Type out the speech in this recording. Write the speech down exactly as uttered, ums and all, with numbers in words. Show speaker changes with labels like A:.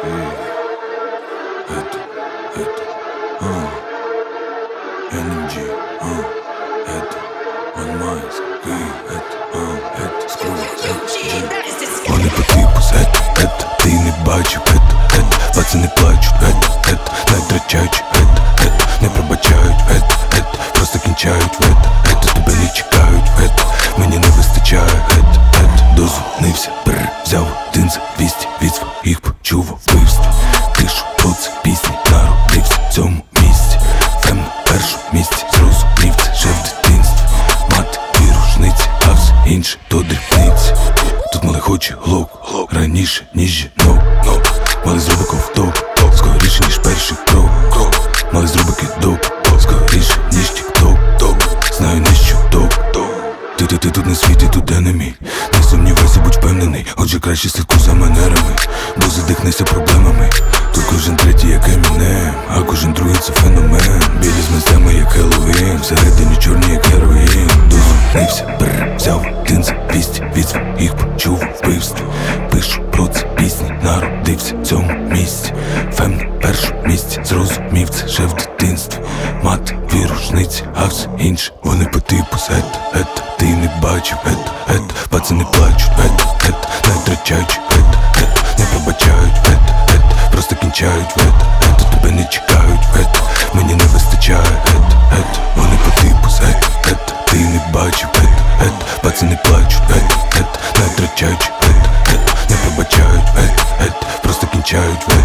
A: Это, это, а, эн эм джи, а, это, One Miles, эй, это, а, это, скру, это, вони по типу, это, это, ти не бачив, это, это, пацани плачуть, это, это, не втрачаючи, это, это, не пробачають, это, это, просто кінчають, это, это, тебе не чекають, это, мені не вистачає, это, это, дозвонився, бррр, взяв один за двісті, від своїх почув вбивстві, пишу про це пісні, народився в цьому місці, фем на першому місці, зрозумів це ще в дитинстві, мати і рушниці, а все інше то дрібниці. Тут мали хоче глок, раніше ніж жінок, мали зроби ковток, скоріше ніж перший крок, мали зроби кидок, скоріше ніж тік-ток, знаю не щодок. Ти, ти, ти тут не світі, тут енемі. Не сумнівайся, будь впевнений, отже краще слідкуй за манерами, бо задихнешся проблемами. Тут кожен третій як Емінем, а кожен другий це феномен. Білі з мистями як Хеллоуін, всередині чорні як героїн. Дозвонився, бррр, взяв один за двісті, від своїх почув вбивстві, пишу про це пісні, народився в цьому місці, фем на першому місці, зрозумів це ще в дитинстві, мати дві рушниці, а все інше вони по типу сета, ета, ти не бачив, ета, ета, пацани плачуть, ета, ета, не втрачаючи, ета, ета, не пробачають, ета, ета, просто кінчають, ета, ета, тебе не чекають, ета, мені не вистачає, ета, ета, вони по типу сета, ета, ти не бачив, ета, ета, пацани плачуть, ета, ета, не втрачаючи, ета, ета, не пробачають, ета, ета, просто кінчають, ета.